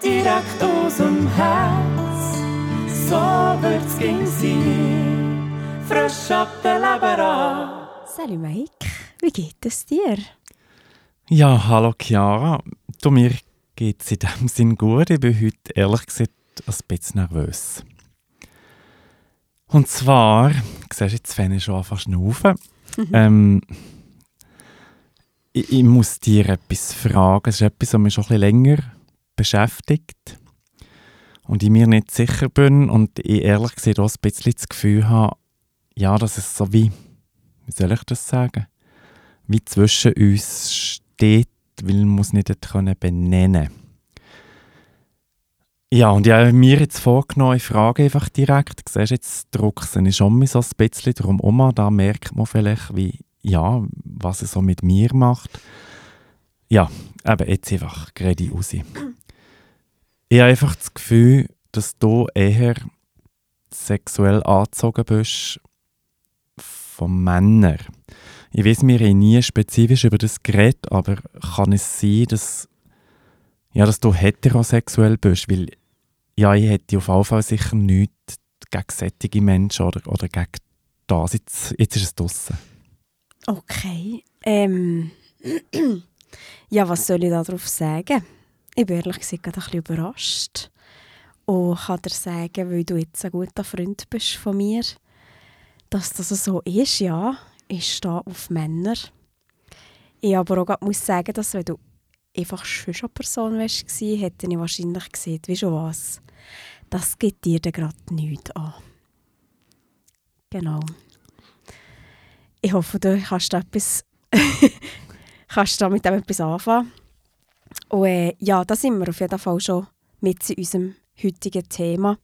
direkt aus dem Herz. So wird's ging sein, frisch ab der Leber. Salut Mike, wie geht es dir? Ja, hallo Chiara. Du, mir geht es in dem Sinn gut. Ich bin heute ehrlich gesagt ein bisschen nervös. Und zwar, siehst du, jetzt fange ich schon an zu schnaufen. Ich muss dir etwas fragen. Es ist etwas, was mich schon ein bisschen länger beschäftigt. Und ich mir nicht sicher bin und ich ehrlich gesagt auch ein bisschen das Gefühl habe, ja, dass es so wie soll ich das sagen, wie zwischen uns steht, weil man es nicht benennen können. Ja, und ich habe mir jetzt vorgenommen, ich frage einfach direkt, siehst du, jetzt druckst du schon mal so ein bisschen drum, da merkt man vielleicht, wie, ja, was es so mit mir macht. Ja, aber jetzt einfach gerade raus. Ich habe einfach das Gefühl, dass du eher sexuell angezogen bist von Männern. Ich weiss, wir haben nie spezifisch über das geredet, aber kann es sein, dass du heterosexuell bist? Weil ja, ich hätte auf jeden Fall sicher nichts gegen solche Menschen oder gegen das. Jetzt ist es draussen. Okay. Ja, was soll ich darauf sagen? Ich bin ehrlich gesagt gerade ein bisschen überrascht. Und kann dir sagen, weil du jetzt ein guter Freund bist von mir, dass das so ist, ja. Ich stehe auf Männer. Ich aber auch gerade muss sagen, dass wenn du einfach schon eine Person warst, hätte ich wahrscheinlich gesehen, wie schon was. Das gibt dir dann gerade nichts an. Genau. Ich hoffe, du kannst da mit dem etwas anfangen. Und ja, da sind wir auf jeden Fall schon mit in unserem heutigen Thema.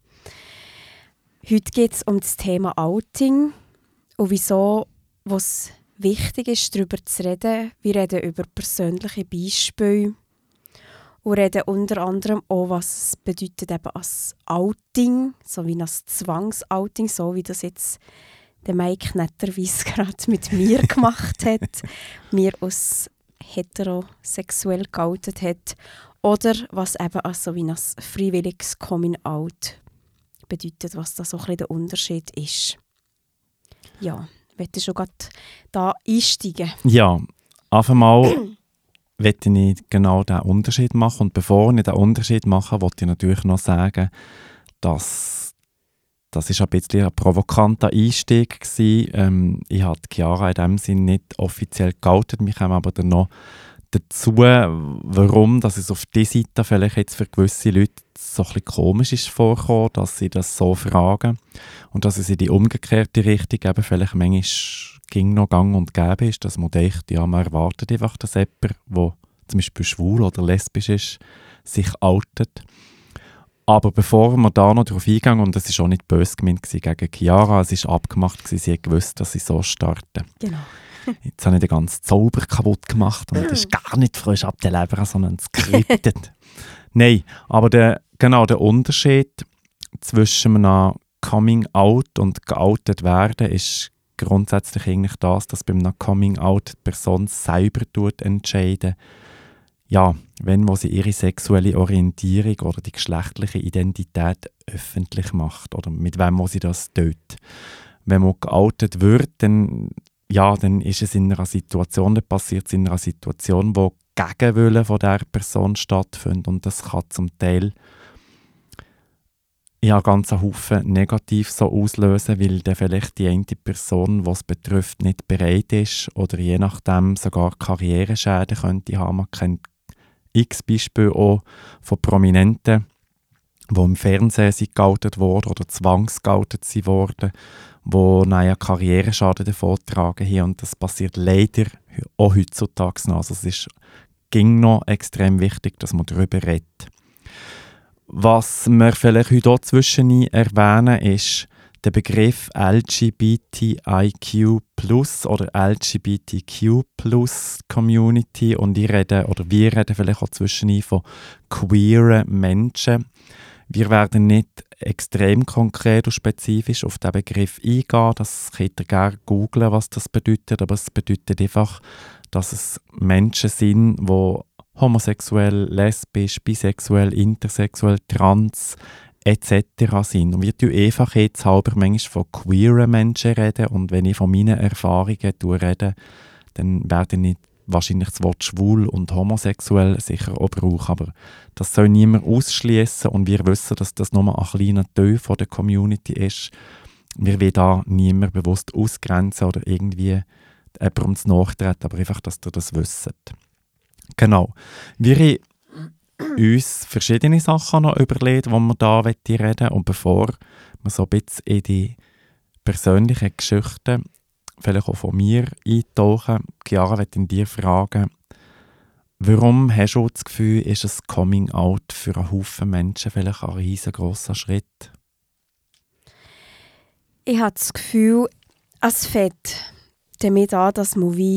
Heute geht es um das Thema Outing und wieso was wichtig ist, darüber zu reden. Wir reden über persönliche Beispiele und reden unter anderem auch, was es bedeutet eben als Outing, so wie als Zwangsouting, so wie das jetzt der Mike netterweise gerade mit mir gemacht hat, mir als heterosexuell geoutet hat, oder was eben als so wie als freiwilliges Coming-out bedeutet, was da so ein bisschen der Unterschied ist. Ja. Möchtest du schon gerade da einsteigen? Ja, auf einmal möchte ich genau diesen Unterschied machen. Und bevor ich diesen Unterschied mache, wollte ich natürlich noch sagen, dass das ist ein bisschen ein provokanter Einstieg war. Ich habe Chiara in dem Sinne nicht offiziell geoutet. Wir kommen aber dann noch dazu, warum dass es auf dieser Seite vielleicht jetzt für gewisse Leute so ein bisschen komisch ist vorgekommen, dass sie das so fragen und dass es in die umgekehrte Richtung eben vielleicht manchmal ging noch gang und gäbe ist, dass man denkt, ja, man erwartet einfach, dass jemand, der zum Beispiel schwul oder lesbisch ist, sich outet. Aber bevor wir da noch darauf eingehen, und das war auch nicht böse gemeint gegen Chiara, es war abgemacht, sie hat gewusst, dass sie so starten. Genau. Jetzt habe ich den ganzen Zauber kaputt gemacht und das ist gar nicht frisch ab der Leber, sondern skriptet. Nein, aber der Unterschied zwischen einem Coming Out und geoutet werden ist grundsätzlich eigentlich das, dass beim Coming Out die Person selber entscheidet, ja, wo sie ihre sexuelle Orientierung oder die geschlechtliche Identität öffentlich macht oder mit wem sie das tut. Wenn man geoutet wird, dann ist es in einer Situation, dann passiert es in einer Situation, wo Gegenwillen von dieser Person stattfindet. Und das kann zum Teil ganz einen Haufen negativ so auslösen, weil dann vielleicht die eine Person, die es betrifft, nicht bereit ist oder je nachdem sogar Karriereschäden könnte haben. Man kennt x Beispiele auch von Prominenten, die im Fernsehen geoutet wurden oder zwangsgeoutet wurden, die Karriereschaden davontragen haben. Und das passiert leider auch heutzutage noch. Also es ging noch extrem wichtig, dass man darüber redet. Was wir vielleicht heute auch zwischen erwähnen, ist der Begriff LGBTIQ+ oder LGBTQ+ Community. Und wir reden vielleicht auch zwischen von queeren Menschen. Wir werden nicht extrem konkret und spezifisch auf diesen Begriff eingehen. Das könnt ihr gerne googlen, was das bedeutet. Aber es bedeutet einfach, dass es Menschen sind, die homosexuell, lesbisch, bisexuell, intersexuell, trans etc. sind. Und wir reden einfach jetzt halber manchmal von queeren Menschen reden. Und wenn ich von meinen Erfahrungen rede, dann werde ich wahrscheinlich das Wort schwul und homosexuell sicher auch brauchen. Aber das soll niemand ausschließen. Und wir wissen, dass das nur ein kleiner Teil von der Community ist. Wir wollen da niemand bewusst ausgrenzen oder irgendwie jemandem zu nachtreten, aber einfach, dass ihr das wisst. Genau. Wir haben uns verschiedene Sachen noch überlegt, die wir da reden wollen. Und bevor wir so ein bisschen in die persönlichen Geschichten, vielleicht auch von mir, eintauchen, Chiara, ich möchte dir fragen, warum hast du das Gefühl, ist ein Coming-out für einen Haufen Menschen vielleicht ein riesengroßer Schritt? Ich habe das Gefühl, es fängt damit an, dass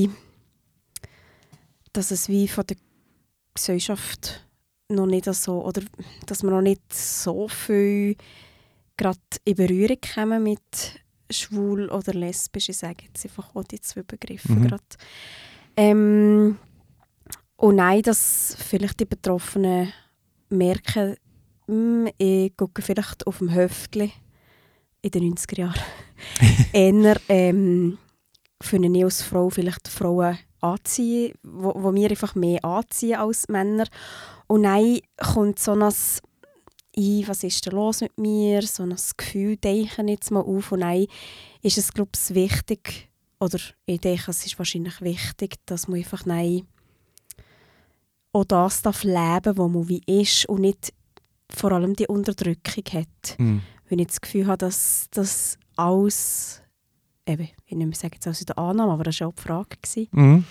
es wie von der Gesellschaft noch nicht so, oder dass wir noch nicht so viel gerade in Berührung kommen mit schwul oder lesbisch. Ich sage jetzt einfach auch die zwei Begriffe gerade. Und nein, dass vielleicht die Betroffenen merken, ich gucke vielleicht auf dem Höftli in den 90er Jahren. Eher finde ich als Frau vielleicht Frauen anziehen, wo wir einfach mehr anziehen als Männer. Und dann kommt so ein was ist denn los mit mir? So ein Gefühl, denke ich jetzt mal auf. Und dann ist es, glaube ich, wichtig, oder ich denke, es ist wahrscheinlich wichtig, dass man einfach auch das leben darf, wo man wie ist und nicht vor allem die Unterdrückung hat. Wenn ich das Gefühl habe, dass das alles, eben, ich nicht mehr sagen jetzt aus der Annahme, aber das war auch die Frage.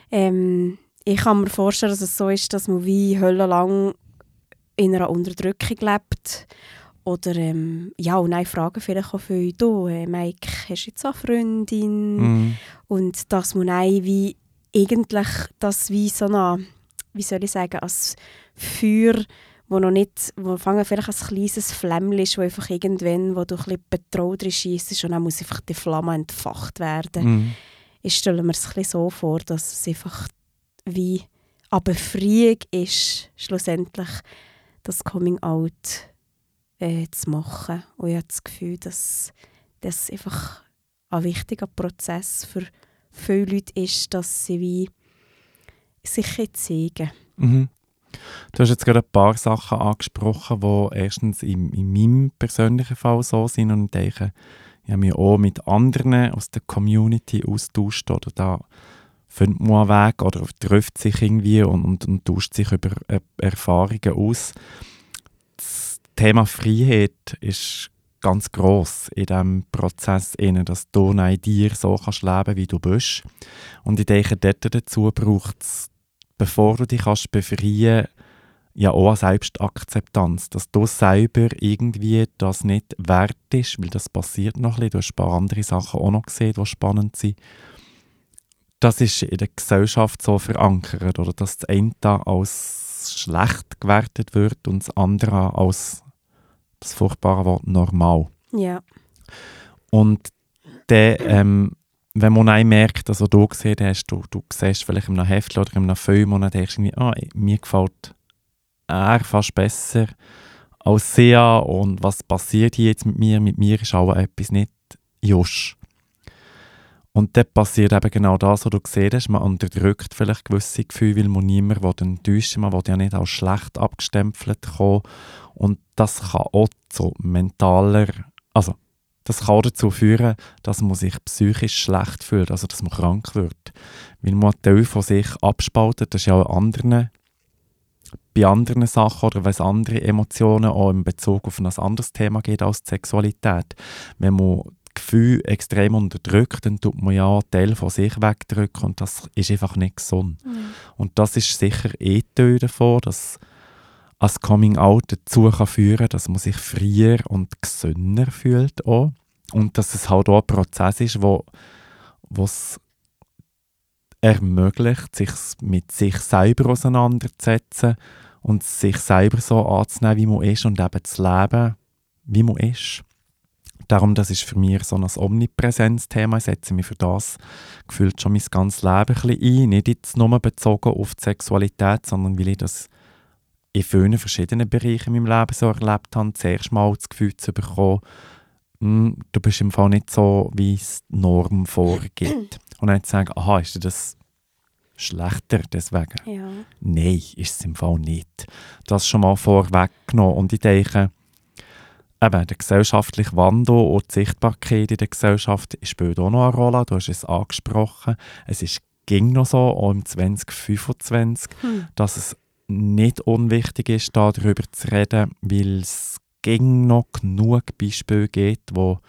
Ich kann mir vorstellen, dass es so ist, dass man wie höllenlang in einer Unterdrückung lebt. Oder, und dann fragen vielleicht auch viele, du, Mike, hast du jetzt eine Freundin? Und dass man dann wie eigentlich das wie so eine, wie soll ich sagen, als Feuer, wo fangen vielleicht ein kleines Flämmchen ist, wo einfach irgendwann, wo du ein bisschen betraut schiessest und dann muss einfach die Flamme entfacht werden. Ich stelle mir es ein bisschen so vor, dass es einfach wie eine Befreiung ist, schlussendlich das Coming-out zu machen. Und ich habe das Gefühl, dass das einfach ein wichtiger Prozess für viele Leute ist, dass sie wie sich zeigen. Du hast jetzt gerade ein paar Sachen angesprochen, die erstens in meinem persönlichen Fall so sind und ich denke, ich habe mich auch mit anderen aus der Community austauscht oder da findet man einen Weg oder trifft sich irgendwie und tauscht sich über Erfahrungen aus. Das Thema Freiheit ist ganz gross in diesem Prozess, dass du in dir so kannst leben, wie du bist. Und ich denke, dort dazu braucht es, bevor du dich befreien kannst, ja auch eine Selbstakzeptanz, dass du selber irgendwie das nicht wert ist, weil das passiert noch ein bisschen. Du hast ein paar andere Sachen auch noch gesehen, die spannend sind. Das ist in der Gesellschaft so verankert, oder dass das eine als schlecht gewertet wird und das andere als das furchtbare Wort normal. Ja. Und dann, wenn man dann merkt, also du gesehen hast, du siehst vielleicht in einem Heft oder in einem Film und dann denkst du irgendwie, mir gefällt er fast besser als sie und was passiert hier jetzt mit mir ist auch etwas nicht just. Und dann passiert eben genau das, was du gesehen hast, man unterdrückt vielleicht gewisse Gefühle, weil man niemanden enttäuschen will, man will ja nicht als schlecht abgestempelt kommen und das kann auch zu mentaler, also das kann auch dazu führen, dass man sich psychisch schlecht fühlt, also dass man krank wird, weil man einen Teil von sich abspaltet, das ist ja auch bei anderen Sachen oder wenn es andere Emotionen auch in Bezug auf ein anderes Thema geht als die Sexualität. Wenn man Gefühl extrem unterdrückt, dann tut man ja einen Teil von sich wegdrücken und das ist einfach nicht gesund. Und das ist sicher Teil davon, dass ein Coming-out dazu kann führen, dass man sich freier und gesünder fühlt auch. Und dass es halt auch ein Prozess ist, wo es ermöglicht, sich mit sich selber auseinanderzusetzen und sich selber so anzunehmen, wie man ist und eben zu leben, wie man ist. Darum, das ist für mich so ein Omnipräsenzthema. Ich setze mich für das gefühlt schon mein ganzes Leben ein bisschen ein. Nicht jetzt nur bezogen auf die Sexualität, sondern weil ich das in vielen verschiedenen Bereichen in meinem Leben so erlebt habe. Zuerst mal das Gefühl zu bekommen, du bist im Fall nicht so, wie es die Norm vorgibt. Und dann zu sagen, aha, ist dir das schlechter deswegen? Ja. Nein, ist es im Fall nicht. Das schon mal vorweggenommen. Und ich denke, eben, der gesellschaftliche Wandel und die Sichtbarkeit in der Gesellschaft spielt auch noch eine Rolle. Du hast es angesprochen. Es ging noch so, auch im 2025, dass es nicht unwichtig ist, da darüber zu reden, weil es ging noch genug Beispiele gibt, wo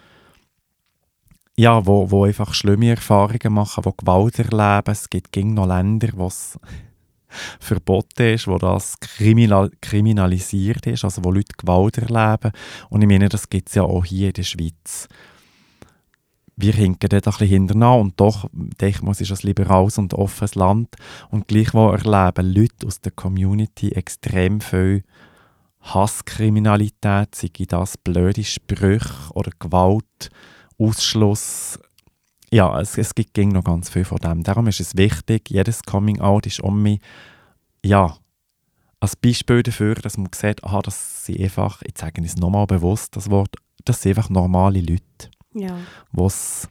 einfach schlimme Erfahrungen machen, wo Gewalt erleben. Es gibt noch Länder, wo es verboten ist, wo das kriminalisiert ist, also wo Leute Gewalt erleben. Und ich meine, das gibt es ja auch hier in der Schweiz. Wir hinken dort ein bisschen hinterher und doch, denke ich, es ist ein liberales und offenes Land. Und gleichwohl erleben Leute aus der Community extrem viel Hasskriminalität, sei das blöde Sprüche oder Gewalt, Ausschluss. Ja, es gibt noch ganz viel von dem. Darum ist es wichtig, jedes Coming-out ist ein Beispiel dafür, dass man sieht, aha, das sind einfach, ich sage es nochmal bewusst, das Wort, das sind einfach normale Leute, wo's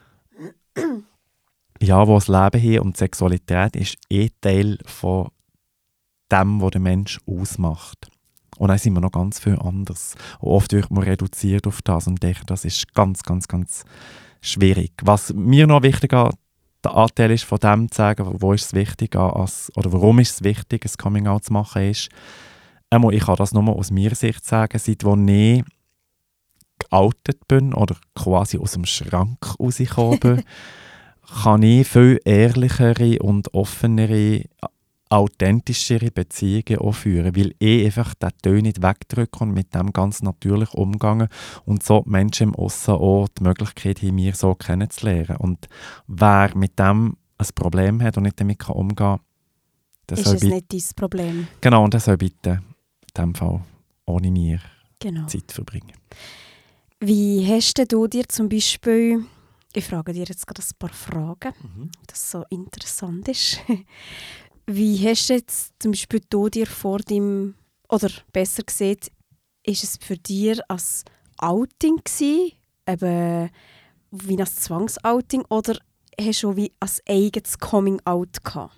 Leben haben und Sexualität ist Teil von dem, was der Mensch ausmacht. Und dann sind wir noch ganz viel anders. Und oft wird man reduziert auf das und denke, das ist ganz, ganz, ganz schwierig. Was mir noch wichtiger der Anteil ist, von dem zu sagen, warum ist es wichtig, ein Coming-out zu machen, ist, ich kann das nur aus meiner Sicht sagen, seit ich geoutet bin oder quasi aus dem Schrank rausgekommen bin, kann ich viel ehrlichere und offenere, authentischere Beziehungen auch führen, weil ich einfach den Ton nicht wegdrücke und mit dem ganz natürlich umgehe und so die Menschen im Aussen auch die Möglichkeit haben, mich so kennenzulernen. Und wer mit dem ein Problem hat und nicht damit umgehen kann, das ist es nicht dein Problem. Genau, und das soll bitte in diesem Fall ohne mir Zeit verbringen. Wie hast du dir zum Beispiel, ich frage dir jetzt gerade ein paar Fragen, das so interessant ist. Wie hast du jetzt zum Beispiel dir vor dem, oder besser gesagt, ist es für dich als Outing gewesen, eben wie ein Zwangsouting, oder hast du wie ein eigenes Coming-out gehabt?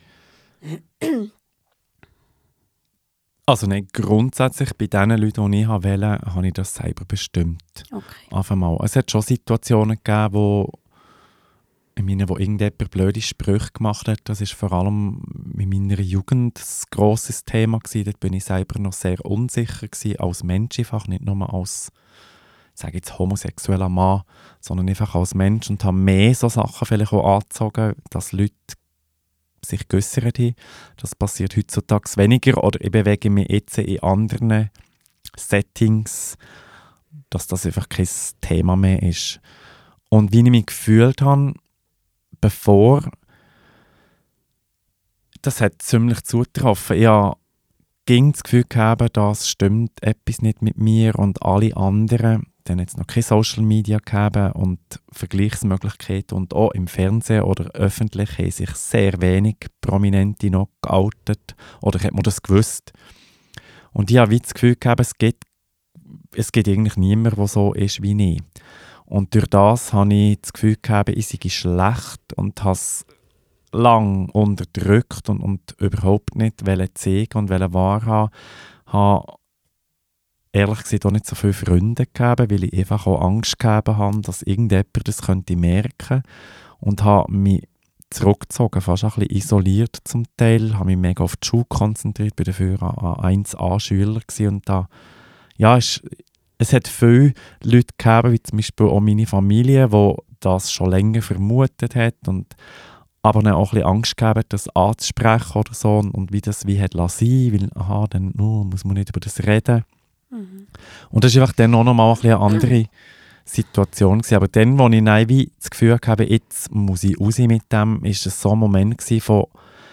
Also nicht grundsätzlich, bei den Leuten, die ich wählen wollte, habe ich das selber bestimmt. Okay. Es hat schon Situationen gegeben, wo irgendjemand blöde Sprüche gemacht hat. Das war vor allem in meiner Jugend ein grosses Thema gewesen. Dort bin ich selber noch sehr unsicher gewesen, als Mensch einfach, nicht nur als, sage jetzt, homosexueller Mann, sondern einfach als Mensch und habe mehr so Sachen vielleicht auch angezogen, dass Leute sich geäussert haben. Das passiert heutzutage weniger oder ich bewege mich jetzt in anderen Settings, dass das einfach kein Thema mehr ist. Und wie ich mich gefühlt habe, bevor, das hat ziemlich zugetroffen. Ich hatte das Gefühl gehabt, das stimmt etwas nicht mit mir und alle anderen, dann hat es noch keine Social Media gehabt und Vergleichsmöglichkeiten und auch im Fernsehen oder öffentlich haben sich sehr wenig Prominente noch geoutet oder hat man das gewusst. Und ich habe das Gefühl gehabt, es gibt eigentlich niemanden, der so ist wie ich. Und durch das habe ich das Gefühl gehabt, ich sei schlecht und habe es lang unterdrückt und überhaupt nicht zeigen und wahrhaben. Habe ehrlich gesagt auch nicht so viele Freunde gegeben, weil ich einfach auch Angst gegeben habe, dass irgendjemand das könnte merken. Und habe mich zurückgezogen, fast ein bisschen isoliert zum Teil. Habe mich mega auf die Schule konzentriert, bin dafür ein 1A-Schüler und da, ja, es hat viele Leute gegeben, wie zum Beispiel auch meine Familie, die das schon länger vermutet hat und aber dann auch ein bisschen Angst gegeben, das anzusprechen oder so und wie das wie hat lassen, weil dann muss man nicht über das reden. Mhm. Und das war einfach dann auch nochmal ein bisschen eine andere Situation gewesen. Aber dann, als ich wie das Gefühl hatte, jetzt muss ich raus mit dem, war es so ein Moment gewesen von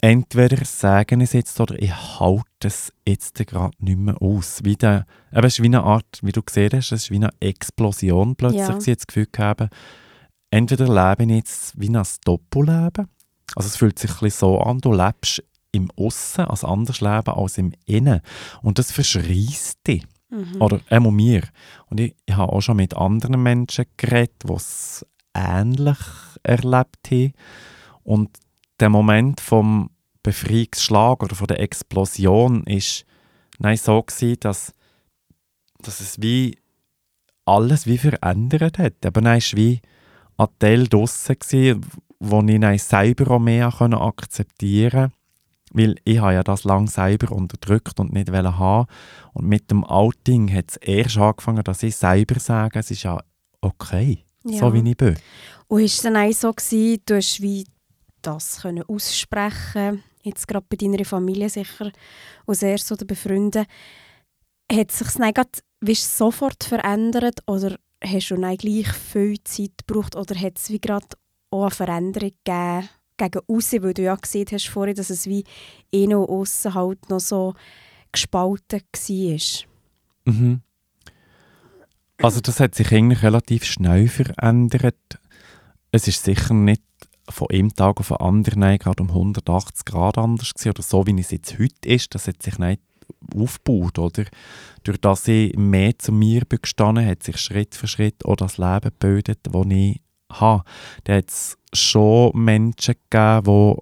entweder sagen es jetzt oder ich halte es jetzt gerade nicht mehr aus. Es ist wie eine Art, wie du gesehen hast, es ist wie eine Explosion plötzlich. Ja. Ich das Gefühl gehabt, entweder lebe ich jetzt wie ein Doppelleben. Also es fühlt sich ein bisschen so an, du lebst im Aussen als anderes Leben als im Innen. Und das verschreisst dich. Oder mir. Und ich habe auch schon mit anderen Menschen geredet, die es ähnlich erlebt haben. Und der Moment vom Befreiungsschlag oder von der Explosion ist so gewesen, dass es wie alles wie verändert hat. Aber dann war wie ein Teil draussen gewesen, wo ich dann selber auch mehr akzeptieren konnte. Weil ich habe ja das lange selber unterdrückt und nicht haben. Und mit dem Outing hat es erst angefangen, dass ich selber sage, es ist ja okay, so wie ich bin. Und war es dann auch so gewesen, du hast wie das können aussprechen, jetzt gerade bei deiner Familie sicher, als erst oder befreundet. Hat es sich dann gerade sofort verändert oder hast du dann gleich viel Zeit gebraucht oder hat es wie gerade auch eine Veränderung gegeben gegen aussen, weil du ja gesehen hast vorhin, dass es wie innen und aussen halt noch so gespalten war? Mhm. Also das hat sich eigentlich relativ schnell verändert. Es ist sicher nicht von einem Tag auf den anderen gerade um 180 Grad anders gewesen, oder so, wie es jetzt heute ist. Das hat sich nicht aufgebaut, oder? Durch das ich mehr zu mir bin gestanden, hat sich Schritt für Schritt auch das Leben gebildet, das ich habe. Da hat es schon Menschen gegeben,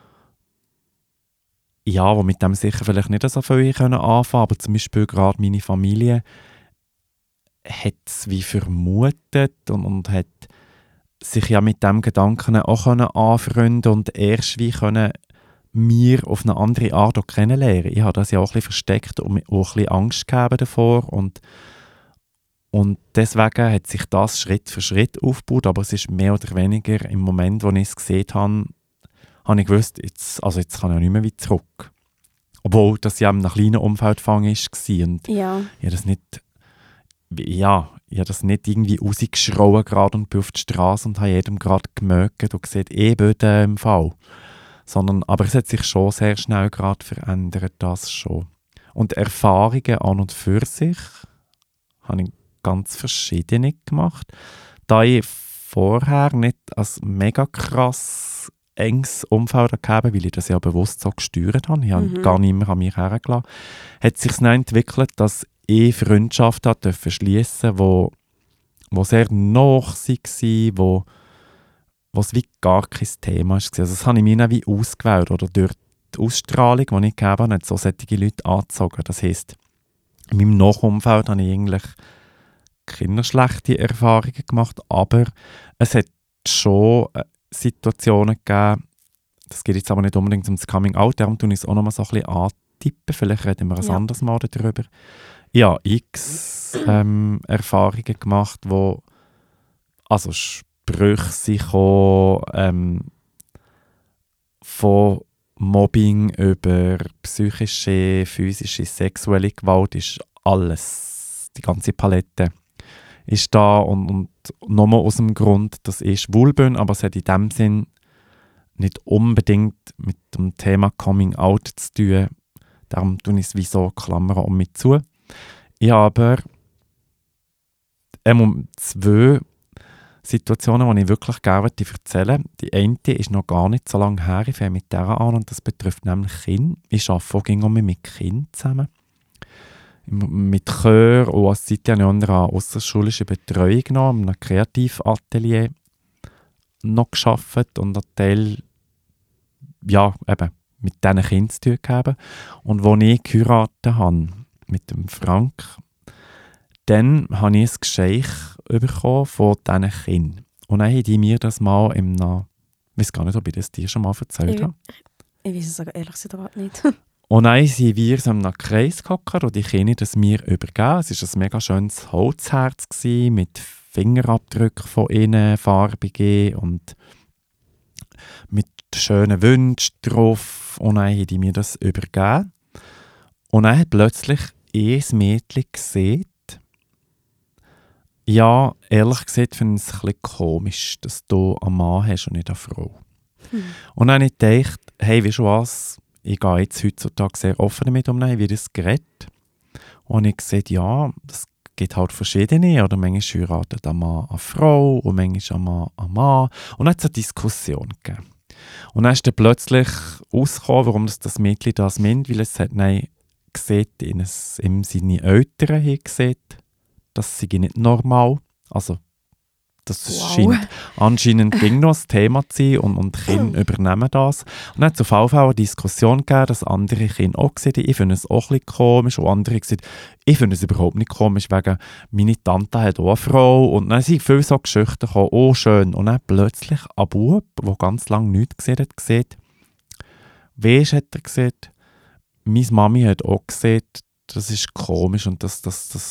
die mit dem sicher vielleicht nicht so viel anfangen können, aber zum Beispiel gerade meine Familie hat es wie vermutet und hat sich ja mit dem Gedanken auch anfreunden und erst wie können mir auf eine andere Art auch kennenlernen. Ich habe das ja auch ein bisschen versteckt und mir auch ein bisschen Angst gegeben davor und deswegen hat sich das Schritt für Schritt aufgebaut, aber es ist mehr oder weniger im Moment, wo ich es gesehen habe ich gewusst, jetzt kann ich ja nicht mehr weit zurück. Obwohl das ja in einem kleinen Umfeld war und ich habe das nicht irgendwie rausgeschrauen gerade und bin auf die Straße und habe jedem gerade gemerkt und gesagt, ich bin im Fall. Aber es hat sich schon sehr schnell gerade verändert, das schon. Und Erfahrungen an und für sich habe ich ganz verschiedene gemacht. Da ich vorher nicht als mega krass enges Umfeld gegeben, weil ich das ja bewusst so gesteuert habe, ich habe gar nicht mehr an mich hergelassen, hat es sich dann entwickelt, dass ich Freundschaften schliessen durfte, die sehr nah waren, wo es wie gar kein Thema war. Also das habe ich mir dann wie ausgewählt, oder durch die Ausstrahlung, die ich gegeben habe, hat so solche Leute angezogen. Das heisst, in meinem Nachumfeld habe ich eigentlich keine schlechten Erfahrungen gemacht, aber es hat schon Situationen gegeben, das geht jetzt aber nicht unbedingt um das Coming-out, darum tue ich es auch noch mal so ein bisschen antippen, vielleicht reden wir ein anderes Mal darüber. Ja, x Erfahrungen gemacht, wo Sprüche sich von Mobbing über psychische, physische, sexuelle Gewalt ist alles, die ganze Palette ist da und nochmal aus dem Grund, dass ich schwul bin, aber es hat in dem Sinn nicht unbedingt mit dem Thema Coming Out zu tun. Darum tue ich es wie so Klammern um mich zu. Ich habe aber 2 Situationen, die ich wirklich gerne erzählen möchte. Die eine ist noch gar nicht so lange her, ich fange mit der an und das betrifft nämlich Kinder. Ich arbeite auch mit Kindern zusammen. Mit Chör und als Zeit habe ich unter einer ausserschulische Betreuung noch, in einem Kreativatelier noch gearbeitet und einen Teil eben mit diesen Kindern zu tun gehabt. Und als ich geheiratet habe mit dem Frank, dann habe ich ein Geschenk bekommen von diesen Kindern. Und dann haben die mir das mal ich weiß gar nicht, ob ich das dir schon mal erzählt habe. Ich weiß es ehrlich gesagt nicht. Und dann sind wir so in einem Kreis gehockt und die Kinder das mir übergeben. Es war ein mega schönes Holzherz mit Fingerabdrücken von innen, farbige und mit schönen Wünschen drauf. Und dann haben die mir das übergeben. Und dann hat plötzlich ein Mädchen gesehen, ja, ehrlich gesagt finde ich es ein bisschen komisch, dass du einen Mann hast und nicht eine Frau. Und dann habe ich gedacht, hey, weißt du was, ich gehe jetzt heutzutage sehr offen damit wie das gerät. Und ich sehe, ja, es gibt halt verschiedene, oder manchmal heiratet ein Mann eine Frau und manchmal ein Mann einen Mann. Und dann hat es eine Diskussion gegeben. Und dann ist dann plötzlich rausgekommen, warum das Mädchen das meint, weil es hat gesehen, in seine Eltern haben gesehen, das sei nicht normal. Also, das scheint anscheinend noch ein Thema zu sein und Kinder übernehmen das. Und dann hat es auf jeden Fall eine Diskussion gegeben, dass andere Kinder auch gesagt haben, ich finde es auch ein bisschen komisch. Und andere gesagt, ich finde es überhaupt nicht komisch, wegen meine Tante hat auch eine Frau. Und dann sind viele so Geschichten gekommen, oh schön. Und dann plötzlich ein Bub, der ganz lange nichts gesehen hat, gesagt, weisst, hat er gesagt, meine Mami hat auch gesagt, das ist komisch und das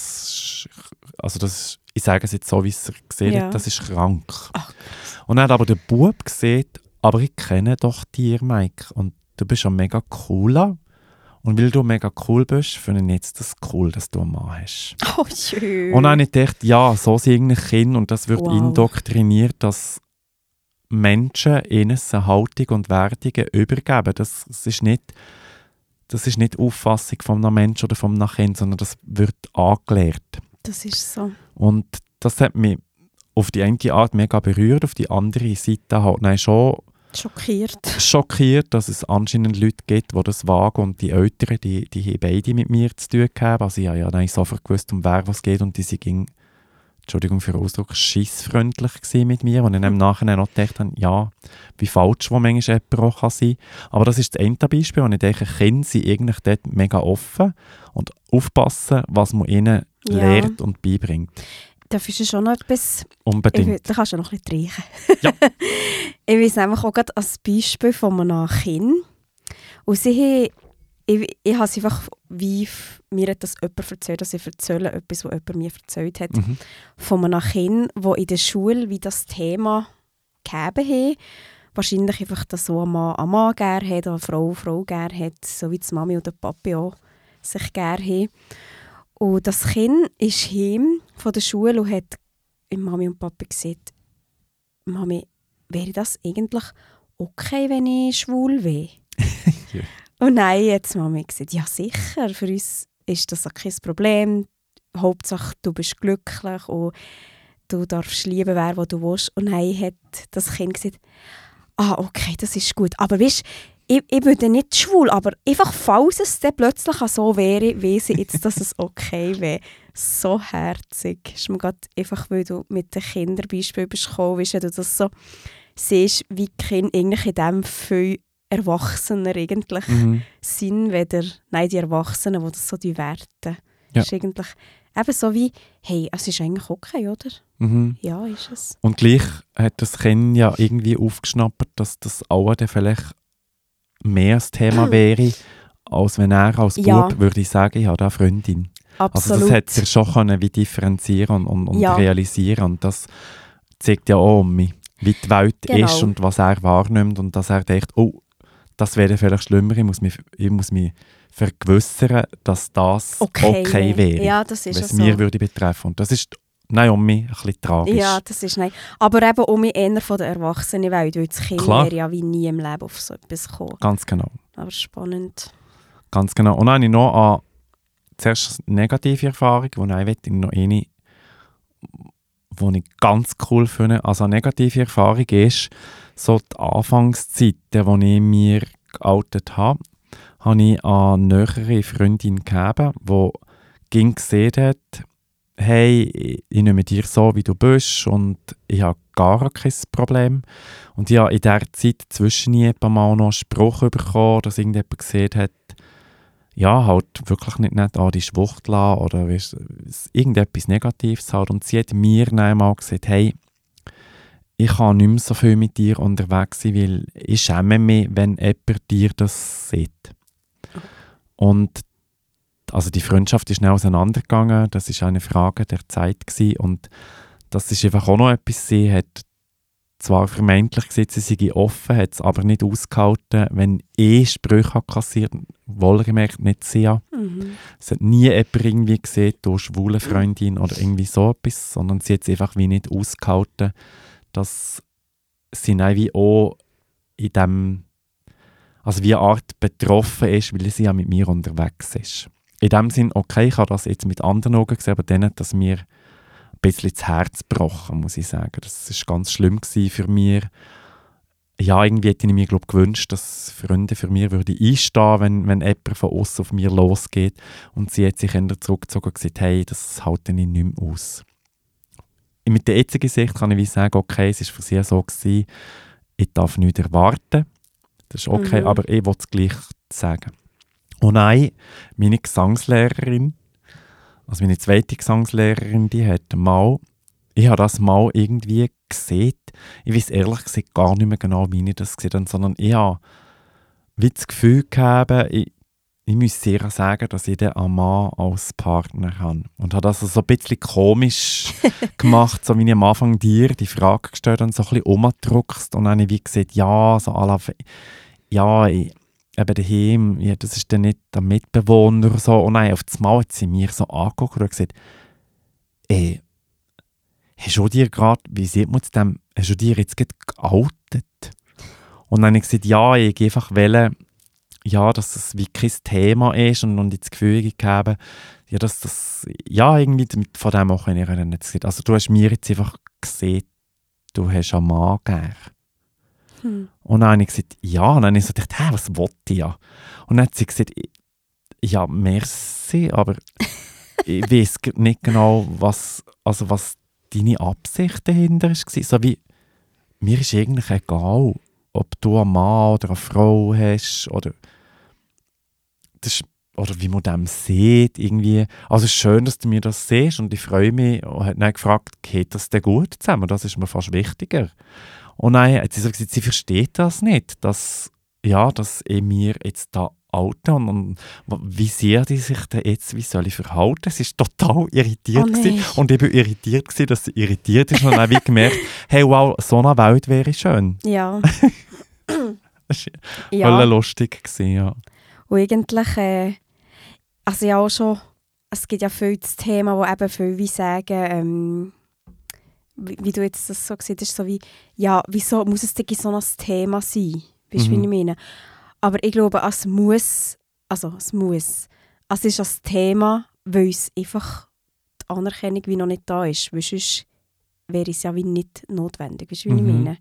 ich sage es jetzt so, wie es er gesehen hat, das ist krank. Ach. Und dann hat aber der Bub gesagt, aber ich kenne doch dich, Mike, und du bist ja mega cooler. Und weil du mega cool bist, finde ich jetzt das cool, dass du einen Mann hast. Oh, schön. Und dann habe ich gedacht, ja, so sind eigentlich Kinder und das wird indoktriniert, dass Menschen ihnen eine Haltung und Wertungen übergeben. Das ist nicht die Auffassung von einem Menschen oder von einem Kind, sondern das wird angelehrt. Das ist so. Und das hat mich auf die eine Art mega berührt, auf die andere Seite halt schon schockiert, dass es anscheinend Leute gibt, die das wagen und die Eltern, die haben beide mit mir zu tun gehabt. Also ich habe ja sofort gewusst, um wer es geht und die sind, Entschuldigung für den Ausdruck, scheissfreundlich mit mir. Und ich im Nachhinein noch gedacht habe, ja, wie falsch wo manchmal jemand auch sein kann. Aber das ist das eine Beispiel. Und ich denke, Kinder sind eigentlich dort mega offen und aufpassen, was man ihnen lehrt und beibringt. Darf ich schon noch etwas? Unbedingt. Da kannst du noch ein bisschen reichen. Ja. Ich weiß nämlich auch gerade als Beispiel von einem Kind. Und ich habe es einfach, wie mir hat das jemand erzählt, dass ich erzähle etwas, was jemand mir erzählt hat, von einem Kind, das in der Schule wie das Thema gegeben hat. Wahrscheinlich einfach, dass so ein Mann gerne hat, oder eine Frau gerne hat, so wie die Mami oder der Papi auch sich gerne haben. Und das Kind ist heim von der Schule und hat Mami und Papi gesagt, Mami, wäre das eigentlich okay, wenn ich schwul wäre? Ja. Und nein, jetzt Mami gesagt, ja sicher, für uns ist das auch kein Problem. Hauptsache, du bist glücklich und du darfst lieben, wer du willst. Und nein, hat das Kind gesagt, okay, das ist gut. Aber weißt, ich bin nicht schwul, aber einfach, falls es dann plötzlich so wäre, weiss ich jetzt, dass es okay wäre. So herzig. Ist mir gerade einfach, weil du mit den Kinderbeispielen bist gekommen, weißt, wenn du das so siehst, wie die Kinder eigentlich in dem viel Erwachsener eigentlich sind, die Erwachsenen, die das so die werten. Ja. Das ist eigentlich eben so wie, hey, es ist eigentlich okay, oder? Mhm. Ja, ist es. Und gleich hat das Kind ja irgendwie aufgeschnappt, dass das auch dann vielleicht mehr das Thema wäre, als wenn er als Bub würde ich sagen, ich habe da eine Freundin. Absolut. Also das hätte er schon können, wie differenzieren und realisieren. Und das zeigt ja auch um mich, wie die Welt ist und was er wahrnimmt. Und dass er denkt, oh, das wäre vielleicht schlimmer, ich muss mich vergewissern, dass das okay wäre. Ja, das ist was mir würde betreffen. Und das ist um mich ein bisschen tragisch. Ja, das ist aber eben um mich eher von der Erwachsenenwelt, weil das Kind wäre ja wie nie im Leben auf so etwas gekommen. Ganz genau. Aber spannend. Ganz genau. Und dann habe ich noch zuerst eine negative Erfahrung, wo ich noch eine, die ich ganz cool finde. Also eine negative Erfahrung ist, so die Anfangszeiten, als ich mir geoutet habe ich eine nähere Freundin gegeben, die gesehen hat, hey, ich nehme dich so, wie du bist und ich habe gar kein Problem. Und ich habe in dieser Zeit zwischen ein paar Mal noch einen Spruch bekommen, dass irgendjemand gesehen hat, ja, halt wirklich nicht die Schwuchtler oder irgendetwas Negatives halt. Und sie hat mir dann einmal gesagt, hey, ich kann nicht mehr so viel mit dir unterwegs sein, weil ich schäme mich, wenn jemand dir das sieht. Und also die Freundschaft ist schnell auseinandergegangen, das war eine Frage der Zeit gewesen. Und das ist einfach auch noch etwas, sie hat zwar vermeintlich gesagt, sie sei offen, hat es aber nicht ausgehalten, wenn Sprüche kassiert, wohlgemerkt nicht sie. Es hat nie jemand irgendwie gesehen, du schwule Freundin oder irgendwie so etwas, sondern sie hat es einfach wie nicht ausgehalten, dass sie wie auch in dem, also wie eine Art betroffen ist, weil sie ja mit mir unterwegs ist. In dem Sinn, okay, ich habe das jetzt mit anderen Augen gesehen, aber dann hat das mir ein bisschen das Herz gebrochen, muss ich sagen. Das war ganz schlimm für mich. Ja, irgendwie hätte ich mir gewünscht, dass Freunde für mich würden einstehen, wenn jemand von außen auf mir losgeht. Und sie hat sich eher zurückgezogen und gesagt, hey, das halte ich nicht mehr aus. Mit der jetzigen Sicht kann ich wie sagen, okay, es war für sie so gewesen, ich darf nichts erwarten. Das ist okay, aber ich will es gleich sagen. Und nein, meine Gesangslehrerin, also meine zweite Gesangslehrerin, die hat mal, ich habe das mal irgendwie gesehen, ich weiß ehrlich gesagt gar nicht mehr genau, wie ich das gesehen habe, sondern ich habe wie das Gefühl gehabt, ich müsste ihr sagen, dass ich den Mann als Partner habe. Und habe das so ein bisschen komisch gemacht, so wie ich am Anfang dir die Frage gestellt und so ein bisschen umgedruckst. Und dann habe ich wie gesagt, ja, so à la, ja, eben daheim, ja, das ist dann nicht der Mitbewohner oder so. Und dann auf das Mal hat sie mir so angeguckt und gesagt, hast du dir gerade, wie sieht man es dem, hast du dir jetzt gerade geoutet? Und dann habe ich gesagt, ja, ich einfach wollte, ja, dass das wie kein Thema ist und ich das Gefühl gegeben, ja, dass das, ja, irgendwie von dem auch nicht gesehen. Also du hast mir jetzt einfach gesehen, du hast einen Mann gern. Und dann habe ich gesagt, ja, und dann habe ich so gedacht, was wollte ich ja? Und dann hat sie gesagt, ja, merci, aber ich weiß nicht genau, was deine Absicht dahinter war. So wie, mir ist eigentlich egal, ob du einen Mann oder eine Frau hast oder wie man dem sieht. Irgendwie. Also es ist schön, dass du mir das siehst und ich freue mich. Und hat dann gefragt, geht das denn gut zusammen? Das ist mir fast wichtiger. Und dann hat sie so gesagt, sie versteht das nicht, dass ich mir jetzt da oute und wie sehr die sich da jetzt, wie soll ich verhalten? Sie war total irritiert und ich war irritiert, dass sie irritiert ist und dann habe ich gemerkt, hey wow, so eine Welt wäre schön. Ja. Das war lustig, ja. Und eigentlich, also ja auch schon, es gibt ja viel das Thema, wo eben viele wie sagen, wie du jetzt das so gesagt hast, so wie, ja, wieso muss es denn so ein Thema sein? Weißt du, wie ich meine? Aber ich glaube, es muss. Es ist ein Thema, weil es einfach die Anerkennung wie noch nicht da ist. Weil sonst wäre es ja wie nicht notwendig. Weißt du, wie ich meine?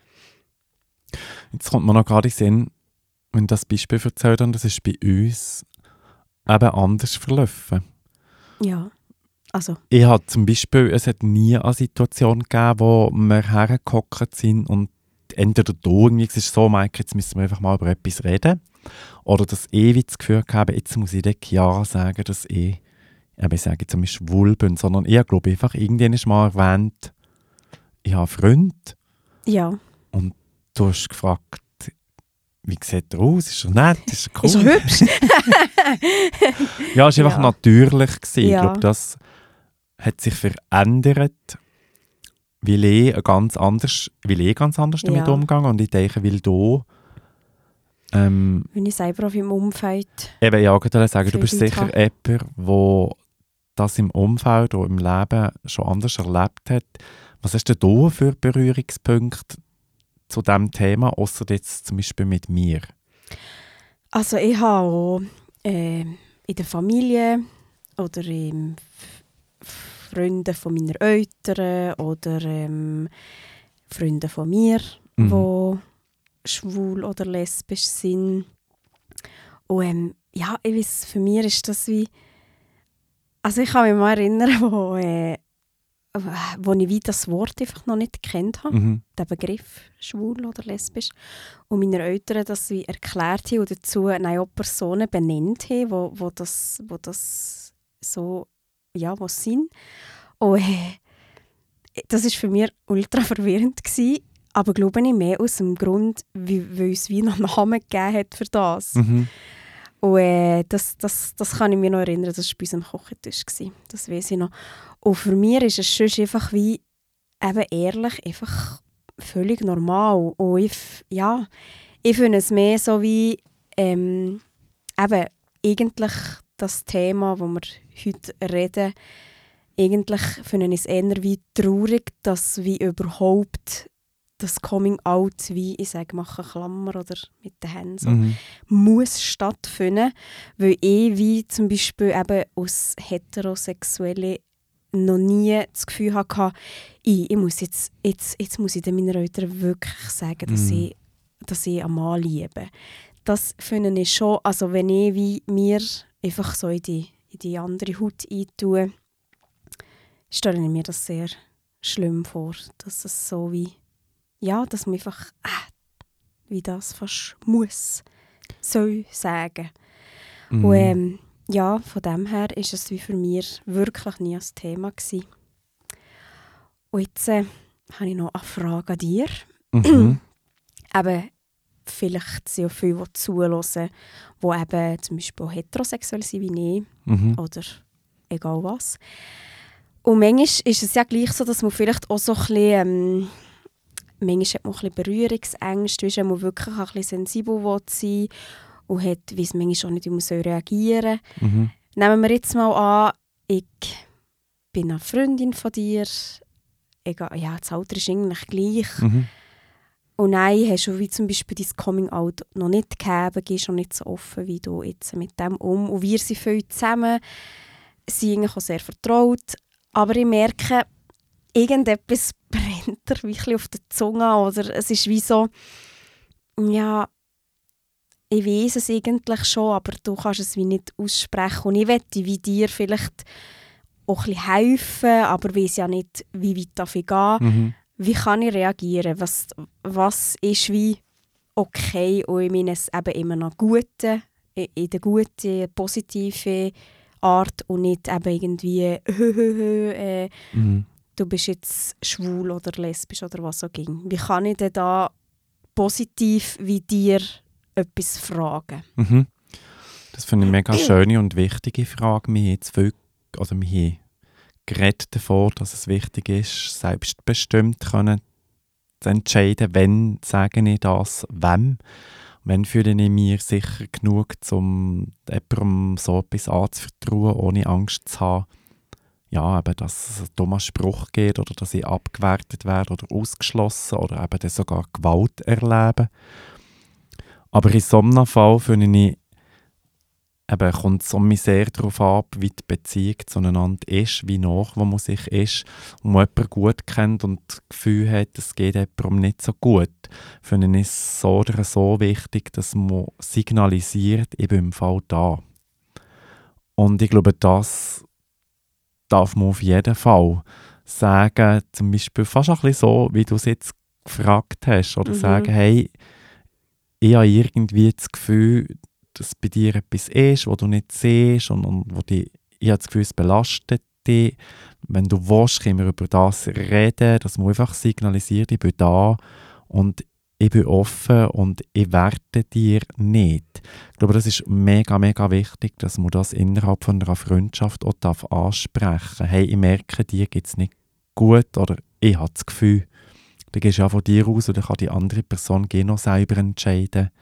Jetzt kommt mir noch gerade in den Sinn, wenn das Beispiel erzählt haben, das ist bei uns eben anders verlaufen. Ja, also. Ich habe zum Beispiel, es hat nie eine Situation gegeben, wo wir hergehockt sind und entweder du irgendwie ist so, Mike, jetzt müssen wir einfach mal über etwas reden. Oder dass ich das Gefühl habe, jetzt muss ich nicht ja sagen, dass ich sage jetzt einmal schwul bin, sondern ich glaube einfach, irgendwann ist mal erwähnt, ich habe einen Freund. Ja. Und du hast gefragt, wie sieht er aus? Ist er nett? Ist er cool? Ist er hübsch? Ja, es war einfach natürlich gewesen. Ja. Ich glaube, das hat sich verändert, weil ich ganz anders damit umgehe. Und ich denke, weil du wenn ich selber auf meinem Umfeld eben, ja, ich würde sagen, du bist Leute sicher jemand, der das im Umfeld oder im Leben schon anders erlebt hat. Was hast denn du für Berührungspunkte zu diesem Thema, außer jetzt zum Beispiel mit mir? Also ich habe auch, in der Familie oder Freunde von meiner Eltern oder Freunde von mir, die schwul oder lesbisch sind. Und ja, ich weiss, für mich ist das wie... Also ich kann mich mal erinnern, wo ich wie das Wort einfach noch nicht gekannt habe, den Begriff schwul oder lesbisch. Und meine Eltern das wie erklärt haben und dazu auch Personen benannt haben, wo das so, ja, was sind. Und das war für mich ultra verwirrend gewesen, aber glaube ich mehr aus dem Grund, weil es wie noch einen Namen gegeben hat für das. Und das kann ich mir noch erinnern, das war bei unserem Kochentisch. Das weiss ich noch. Und für mich ist es schon einfach wie, eben ehrlich, einfach völlig normal. Und ich finde es mehr so wie, eben eigentlich das Thema, das wir heute reden, eigentlich finde ich es eher wie traurig, dass wie überhaupt das Coming-out, wie ich sage, machen Klammer oder mit den Händen so, muss stattfinden, weil ich wie zum Beispiel eben als Heterosexuelle noch nie das Gefühl hatte, ich muss jetzt muss ich meinen Eltern wirklich sagen, dass ich einen Mann liebe. Das finde ich schon, also wenn ich wie mir einfach so in die andere Haut eintue, stelle ich mir das sehr schlimm vor, dass es so wie, ja, dass man einfach wie das fast soll sagen. Und ja, von dem her war es wie für mich wirklich nie ein Thema gewesen. Und jetzt habe ich noch eine Frage an dir. Eben, vielleicht sind auch viele, die zuhören, die eben zum Beispiel heterosexuell sind wie ich oder egal was. Und manchmal ist es ja gleich so, dass man vielleicht auch so ein bisschen, manchmal hat man auch ein bisschen Berührungsängste, wenn man wirklich ein bisschen sensibel sein will und hat, weiss manchmal auch nicht, wie man reagieren soll. Nehmen wir jetzt mal an, ich bin eine Freundin von dir, egal, ja, das Alter ist eigentlich gleich. Und nein, hast du wie zum Beispiel dein Coming-out noch nicht gegeben, gehst schon nicht so offen wie du jetzt mit dem um. Und wir sind viel zusammen, sind eigentlich auch sehr vertraut. Aber ich merke, irgendetwas brennt dir wirklich auf der Zunge. Oder es ist wie so, ja, ich weiss es eigentlich schon, aber du kannst es wie nicht aussprechen. Und ich möchte wie dir vielleicht auch ein bisschen helfen, aber weiss ja nicht, wie weit darf ich gehen. Wie kann ich reagieren? Was ist wie okay und ich meine es eben immer noch Gute, in der guten, positiven Art und nicht eben irgendwie du bist jetzt schwul oder lesbisch oder was auch ging. Wie kann ich denn da positiv wie dir etwas fragen? Das finde ich eine mega schöne und wichtige Frage. Wir haben jetzt viel, oder wir haben geredet davon, dass es wichtig ist, selbstbestimmt können zu entscheiden, wann sage ich das, wem. Wann fühle ich mich sicher genug, um jemandem so etwas anzuvertrauen, ohne Angst zu haben, ja, eben, dass es einen dummen Spruch gibt oder dass ich abgewertet werde oder ausgeschlossen oder eben dann sogar Gewalt erlebe. Aber in so einem Fall finde ich, eben, kommt es mich sehr darauf ab, wie die Beziehung zueinander ist, wie nach wo man sich ist. Und man jemanden gut kennt und das Gefühl hat, es geht jemandem nicht so gut, finde ich es so oder so wichtig, dass man signalisiert, ich bin im Fall da. Und ich glaube, das darf man auf jeden Fall sagen, zum Beispiel fast ein bisschen so, wie du es jetzt gefragt hast, oder sagen, hey, ich habe irgendwie das Gefühl, dass bei dir etwas ist, was du nicht siehst und wo ich habe das Gefühl, es belastet dich. Wenn du willst, können wir über das reden, dass man einfach signalisiert, ich bin da und ich bin offen und ich werte dir nicht. Ich glaube, das ist mega, mega wichtig, dass man das innerhalb von einer Freundschaft auch ansprechen darf. Hey, ich merke, dir geht es nicht gut oder ich habe das Gefühl. Dann gehst du ja von dir aus und dann kann die andere Person noch selber entscheiden,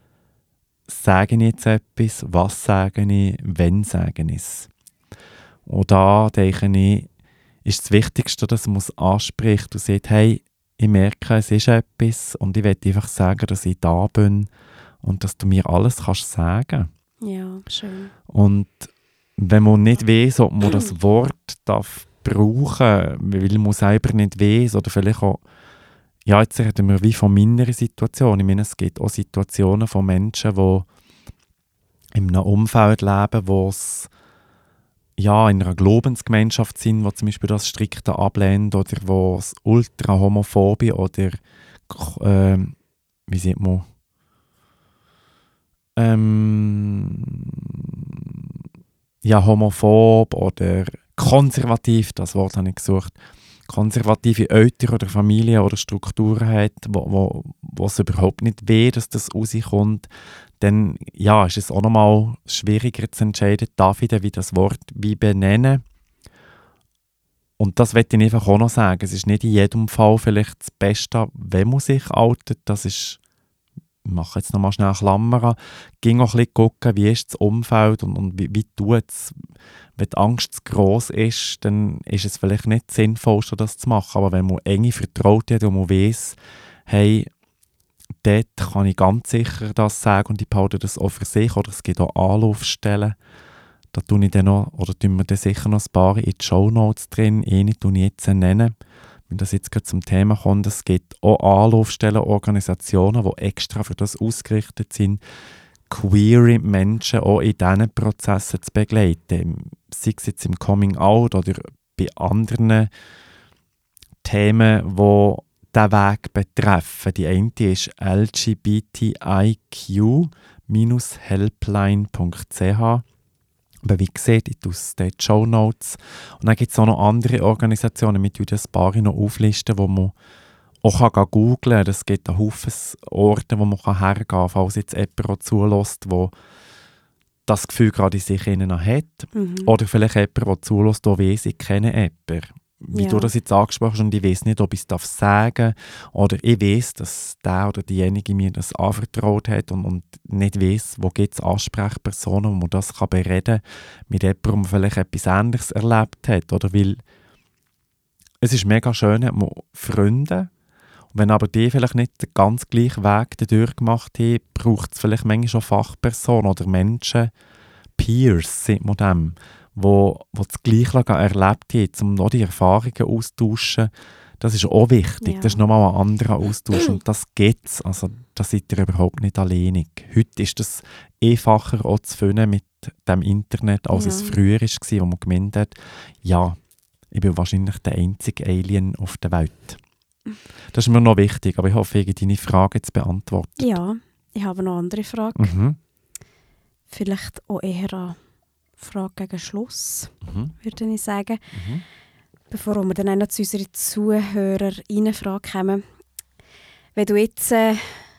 sage ich jetzt etwas, was sage ich, wann sage ich es. Und da denke ich, ist das Wichtigste, dass man es anspricht und sagt, hey, ich merke, es ist etwas und ich möchte einfach sagen, dass ich da bin und dass du mir alles kannst sagen. Ja, schön. Und wenn man nicht weiss, ob man das Wort darf brauchen, weil man selber nicht weiss oder vielleicht auch, ja, jetzt reden wir wie von meiner Situation. Ich meine, es gibt auch Situationen von Menschen, die in einem Umfeld leben, wo es ja, in einer Glaubensgemeinschaft sind, die zum Beispiel das strikte ablehnt oder wo es ultra homophobe oder wie sieht man ja, homophob oder konservativ, das Wort habe ich gesucht, konservative Eltern oder Familien oder Strukturen hat, wo es überhaupt nicht weh, dass das rauskommt, dann ja, ist es auch nochmal schwieriger zu entscheiden, darf ich denn wie das Wort wie benennen. Und das möchte ich einfach auch noch sagen. Es ist nicht in jedem Fall vielleicht das Beste, wenn man sich outet. Das ist, ich mache jetzt nochmal schnell Klammern, ging auch ein bisschen gucken, wie ist das Umfeld und wie tut es. Wenn die Angst zu gross ist, dann ist es vielleicht nicht sinnvoll, das zu machen. Aber wenn man enge Vertraute hat und man weiss, hey, dort kann ich ganz sicher das sagen und die behalten das auch für sich. Oder es gibt auch Anlaufstellen. Da tun wir dann sicher noch ein paar in die Shownotes drin. Eine tue ich jetzt nennen. Wenn das jetzt gerade zum Thema kommt, es gibt auch Anlaufstellen, Organisationen, die extra für das ausgerichtet sind, queere Menschen auch in diesen Prozessen zu begleiten. Sei es jetzt im Coming Out oder bei anderen Themen, die diesen Weg betreffen. Die eine ist lgbtiq-helpline.ch. Aber wie gesagt, ich tue es in die Shownotes. Und dann gibt es auch noch andere Organisationen, mit denen ein paar noch auflisten, wo man auch googeln kann. Es gibt einen Haufen Orte, wo man hergehen kann, falls jetzt jemand auch zulässt, der das Gefühl gerade in sich hat. Oder vielleicht jemand, der zulässt, der weiss, ich kenne jemanden. Wie du das jetzt angesprochen hast, und ich weiss nicht, ob ich es sagen darf. Oder ich weiss, dass der oder diejenige mir das anvertraut hat und nicht weiss, wo gibt es Ansprechpersonen, wo man das kann bereden kann, mit jemandem, der vielleicht etwas Ähnliches erlebt hat. Oder weil es ist mega schön, hat man Freunde. Und wenn aber die vielleicht nicht den ganz gleichen Weg dadurch gemacht haben, braucht es vielleicht manchmal schon Fachpersonen oder Menschen, Peers, sagt man dem, die das Gleiche erlebt haben, um noch die Erfahrungen austauschen. Das ist auch wichtig. Das ist nochmal ein anderer Austausch. Und das gibt es. Also, da seid ihr überhaupt nicht alleinig. Heute ist es einfacher auch zu finden mit dem Internet, als es früher war, wo man gemeint hat, ja, ich bin wahrscheinlich der einzige Alien auf der Welt. Das ist mir noch wichtig, aber ich hoffe, ich habe deine Frage zu beantworten. Ja, ich habe noch eine andere Frage. Vielleicht auch eher eine Frage gegen Schluss, würde ich sagen. Bevor wir dann auch noch zu unseren ZuhörerInnen kommen. Wenn du jetzt du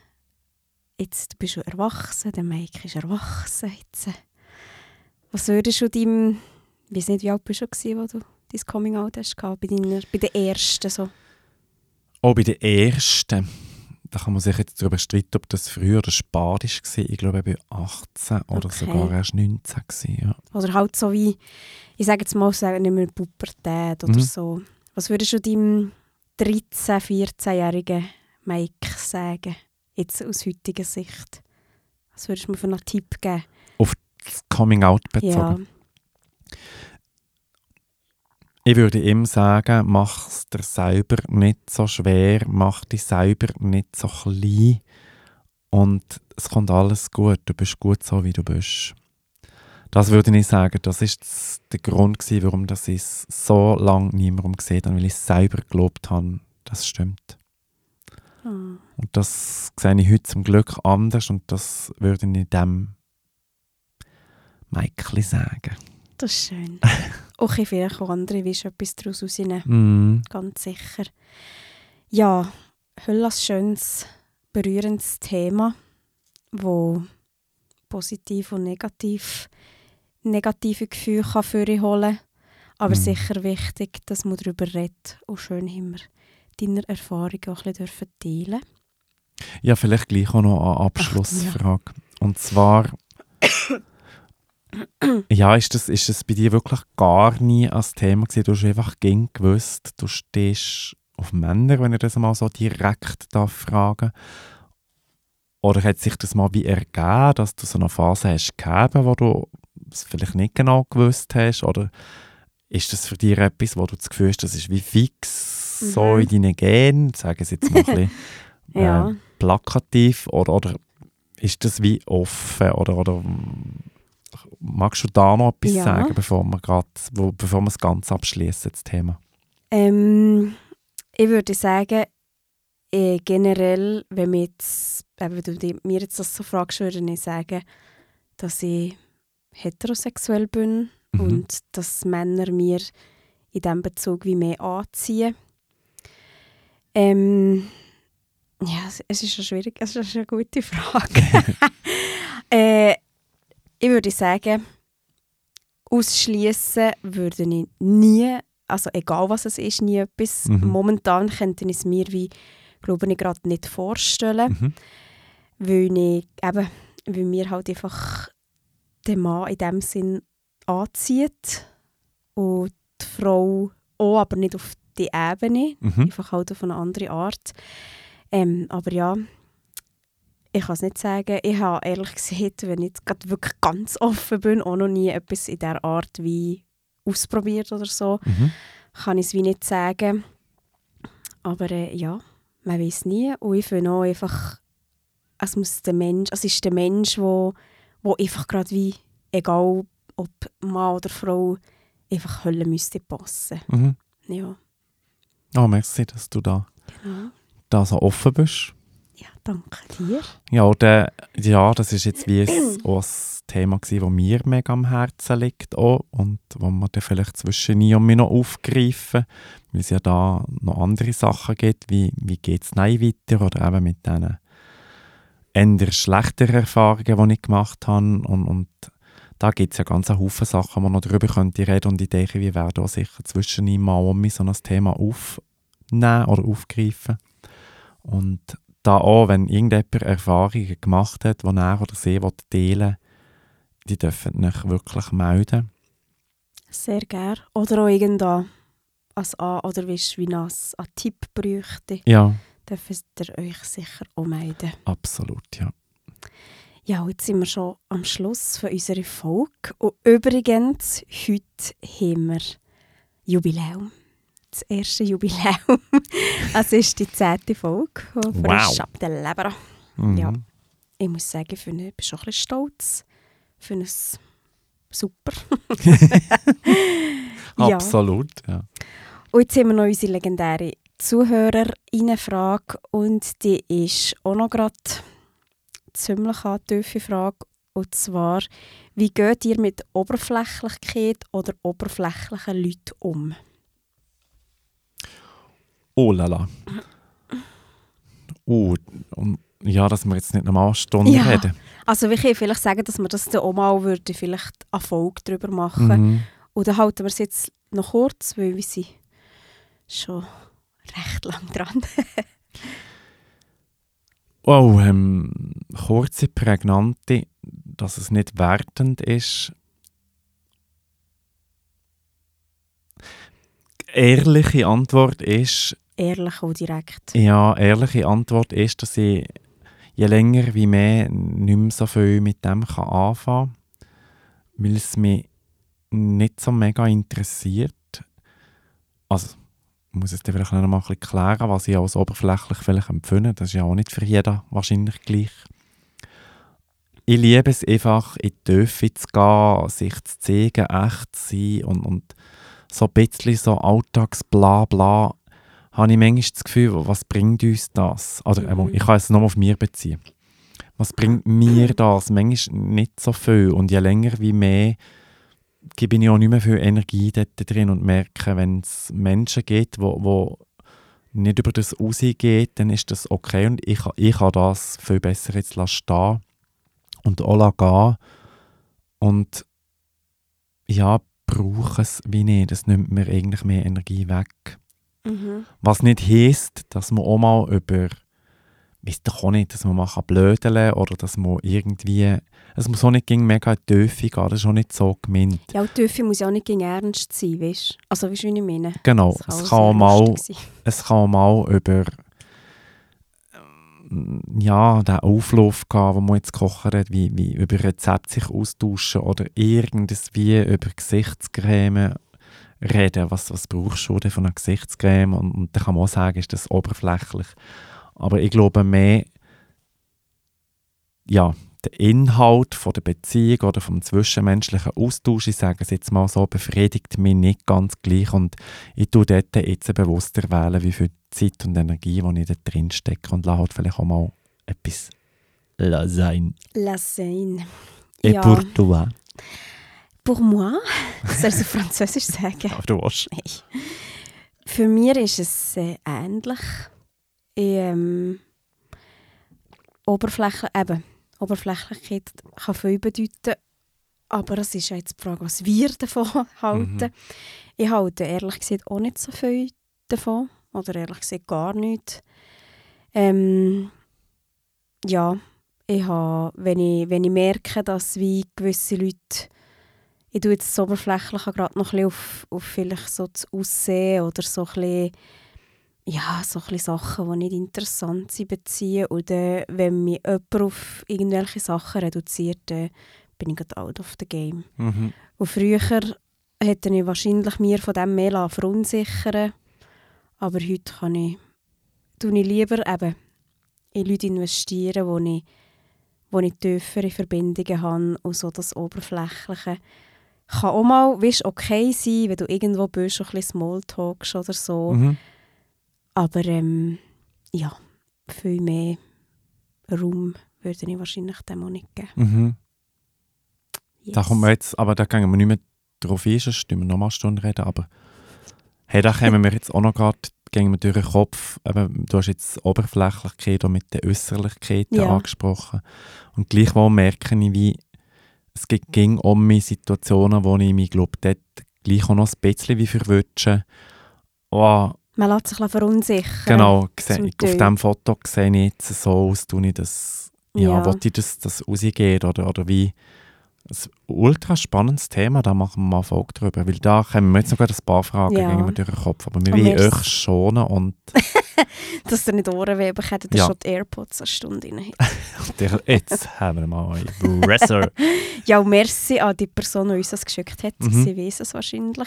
bist schon erwachsen, der Mike ist erwachsen jetzt. Was würdest du deinem, ich weiß nicht, wie alt bist du gewesen, als du dein Coming-out hast, bei den ersten so? Auch bei den ersten. Da kann man sich jetzt darüber streiten, ob das früher oder spät war. Ich glaube, ich war 18 oder sogar erst 19 gewesen, ja. Oder halt so wie, ich sage jetzt mal, sagen wir Pubertät oder so. Was würdest du deinem 13-, 14-jährigen Mike sagen, jetzt aus heutiger Sicht? Was würdest du mir für einen Tipp geben? Auf das Coming-out bezogen? Ja. Ich würde ihm sagen, mach es dir selber nicht so schwer, mach dich selber nicht so klein und es kommt alles gut, du bist gut so, wie du bist. Das würde ich sagen, das ist der Grund gewesen, warum ich es so lange niemandem gesehen habe, weil ich es selber geglaubt habe, das stimmt. Und das sehe ich heute zum Glück anders und das würde ich dem Michael sagen. Das ist schön. Okay, vielleicht auch andere, wie etwas daraus rausnehmen. Ganz sicher. Ja, Hölle als schönes, berührendes Thema, wo positiv und negative Gefühle kann vorholen kann. Aber sicher wichtig, dass man darüber redet. Und schön haben wir deine Erfahrungen auch ein bisschen teilen. Ja, vielleicht gleich auch noch eine Abschlussfrage. Ja. Und zwar... Ja, ist das bei dir wirklich gar nie ein Thema gewesen? Du hast einfach gewusst, du stehst auf Männer, wenn ich das mal so direkt fragen darf. Oder hat sich das mal wie ergeben, dass du so eine Phase hast gegeben, wo du es vielleicht nicht genau gewusst hast? Oder ist das für dich etwas, wo du das Gefühl hast, das ist wie fix so in deinen Genen? Sagen Sie jetzt mal ein bisschen plakativ. Oder ist das wie offen? Oder magst du da noch etwas sagen, bevor wir es ganz abschließen, das Thema? Ich würde sagen, generell, wenn du mir jetzt das so fragst, würde ich sagen, dass ich heterosexuell bin und dass Männer mir in diesem Bezug wie mehr anziehen. Ja, es ist schwierig, es ist eine gute Frage. Ich würde sagen, ausschließen würde ich nie, also egal was es ist, nie etwas. Momentan könnte ich es mir glaube ich, gerade nicht vorstellen, weil mir halt einfach der Mann in dem Sinn anzieht und die Frau auch, aber nicht auf die Ebene, einfach halt auf eine andere Art. Aber ja, ich kann es nicht sagen. Ich habe ehrlich gesagt, wenn ich jetzt gerade wirklich ganz offen bin, auch noch nie etwas in dieser Art wie ausprobiert oder so, kann ich es wie nicht sagen. Aber ja, man weiß nie. Und ich finde auch einfach, es ist der Mensch, der einfach gerade wie, egal ob Mann oder Frau, einfach Hölle müsste passen. Mhm. Ja. Oh, merci, dass du da so offen bist. Ja, danke dir. Ja, das ist jetzt wie auch ein Thema gewesen, das mir mega am Herzen liegt auch, und wo wir dann vielleicht zwischen nie und mir noch aufgreifen, weil es ja da noch andere Sachen gibt, wie geht es weiter, oder eben mit diesen eher schlechteren Erfahrungen, die ich gemacht habe, und da gibt es ja ganz einen Haufen Sachen, die man noch darüber könnte reden, und ich denke, wir werden auch sicher zwischen ihm mal so ein Thema aufnehmen oder aufgreifen. Und da auch, wenn irgendjemand Erfahrungen gemacht hat, die er oder sie teilen will, die dürfen euch wirklich melden. Sehr gerne. Oder auch irgendein oder wie ein Tipp bräuchte, Ja, dürft ihr euch sicher auch melden. absolut, ja. Ja, jetzt sind wir schon am Schluss von unserer Folge. Und übrigens, heute haben wir Jubiläum. Das erste Jubiläum. Es ist die 10. Folge von Wow. Frisch ab der Leber. Mhm. Ja, ich muss sagen, ich bin schon ein bisschen stolz. Ich finde es super. Ja. Absolut, ja. Und jetzt haben wir noch unsere legendäre Zuhörerinnenfrage. Und die ist auch noch gerade ziemlich eine tiefe Frage. Und zwar, wie geht ihr mit Oberflächlichkeit oder oberflächlichen Leuten um? Oh lala. Und ja, dass wir jetzt nicht nochmal eine Stunde reden. Also wir können vielleicht sagen, dass wir das dann auch mal vielleicht eine Folge darüber machen. Mhm. Und dann halten wir es jetzt noch kurz, weil wir sind schon recht lang dran. Oh, kurze, prägnante, dass es nicht wertend ist. Ehrliche Antwort ist, Ehrlich und direkt. ja, ehrliche Antwort ist, dass ich je länger wie mehr nicht mehr so viel mit dem anfangen kann, weil es mich nicht so mega interessiert. Also, ich muss jetzt vielleicht noch mal ein bisschen klären, was ich als oberflächlich vielleicht empfinde. Das ist ja auch nicht für jeden wahrscheinlich gleich. Ich liebe es einfach, in die Tiefe zu gehen, sich zu zeigen, echt zu sein, und so ein bisschen so Alltagsblabla, habe ich manchmal das Gefühl, was bringt uns das? Oder ich kann es nur auf mir beziehen. Was bringt mir das? Manchmal nicht so viel. Und je länger wie mehr gebe ich auch nicht mehr viel Energie dort drin und merke, wenn es Menschen gibt, wo nicht über das rausgeht, dann ist das okay. Und ich kann das viel besser jetzt stehen und auch gehen. Und ja, brauche es wie nicht. Das nimmt mir eigentlich mehr Energie weg. Mhm. Was nicht heisst, dass man auch mal weiss doch auch nicht, dass man mal blödeln kann oder dass man irgendwie, es muss auch nicht mega in die Tiefe gehen, das ist auch nicht so gemeint. Ja, die Tiefe muss ja auch nicht gegen ernst sein, weißt du? Also, weißt du, wie ich meine? Genau, Das es kann auch sehr lustig mal über den Auflauf gehen, den man jetzt gekocht hat, wie über Rezepte sich austauschen oder irgendwie über Gesichtscreme reden. Was brauchst du denn von einer Gesichtscreme? Und dann kann man auch sagen, ist das oberflächlich. Aber ich glaube mehr, ja, der Inhalt von der Beziehung oder vom zwischenmenschlichen Austausch, ich sage es jetzt mal so, befriedigt mich nicht ganz gleich. Und ich tue dort jetzt bewusster wählen, wie viel Zeit und Energie, die ich da drin stecke, und lasse halt vielleicht auch mal etwas sein. Lasagne. Et pour toi? Pour moi? Soll ich es auf Französisch sagen? Ja, du willst. Nein. Für mich ist es ähnlich. Oberflächlichkeit kann viel bedeuten, aber es ist ja jetzt die Frage, was wir davon halten. Mhm. Ich halte ehrlich gesagt auch nicht so viel davon, oder ehrlich gesagt gar nicht. Ja, wenn ich merke, dass wie gewisse Leute, ich tue jetzt das Oberflächliche gerade noch ein bisschen auf vielleicht so das Aussehen oder so ein bisschen ja, so ein bisschen Sachen, die nicht interessant sind, beziehen. Oder wenn mich jemand auf irgendwelche Sachen reduziert, dann bin ich gerade out of the game. Mhm. Und früher hätte ich wahrscheinlich mir von dem mehr verunsichern. Aber heute tue ich lieber eben in Leute investieren, wo ich tiefere Verbindungen habe und so das Oberflächliche. Kann auch mal, okay sein, wenn du irgendwo bist, ein bisschen Smalltalkst oder so. Mhm. Aber ja, viel mehr Raum würde ich wahrscheinlich dem auch nicht geben. Mhm. Yes. Da kommt man jetzt, aber da gehen wir nicht mehr drauf ein, sonst müssen wir nochmal eine Stunde reden, aber hey, da kommen wir jetzt auch noch gerade, gehen wir durch den Kopf, eben, du hast jetzt die Oberflächlichkeit und mit den Äußerlichkeiten angesprochen und gleichwohl merke ich, wie es ging um mich Situationen, wo ich mich, glaube dort gleich auch noch ein bisschen wie verwünsche. Oh, man lässt sich verunsichern. genau, auf diesem Foto sehe ich jetzt so aus, tue ich das, wollte ich das rausgehen oder wie. Ein ultra spannendes Thema, da machen wir mal eine Folge drüber, weil da kommen wir jetzt noch ein paar Fragen gehen wir durch den Kopf, aber wir wollen euch schonen und... Dass ihr nicht Ohrenweh bekommt, dass schon die AirPods eine Stunde rein hat. Jetzt haben wir mal einen Bresser. Ja, und merci an die Person, die uns das geschickt hat. Sie weiss es wahrscheinlich.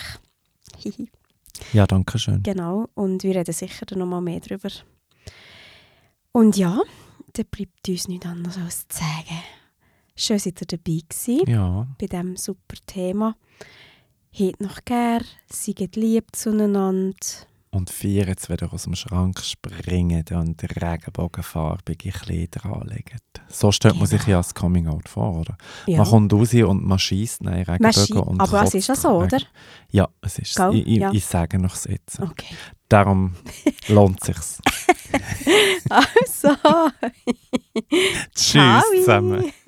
Ja, danke schön. Genau, und wir reden sicher noch mal mehr drüber. Und ja, dann bleibt uns nichts anderes als zu sagen. Schön, seid ihr dabei gewesen, bei diesem super Thema. Habt noch gern, seid lieb zueinander. Und feiert es, wenn ihr aus dem Schrank springt und regenbogenfarbige Kleider anlegt. So stellt man sich ja das Coming-out vor, oder? Ja. Man kommt raus und man schiesst Regenbogen und aber es ist ja so, oder? Ja, es ist es. Ich sage noch es jetzt. Okay. Darum lohnt es sich. Also. Tschüss zusammen.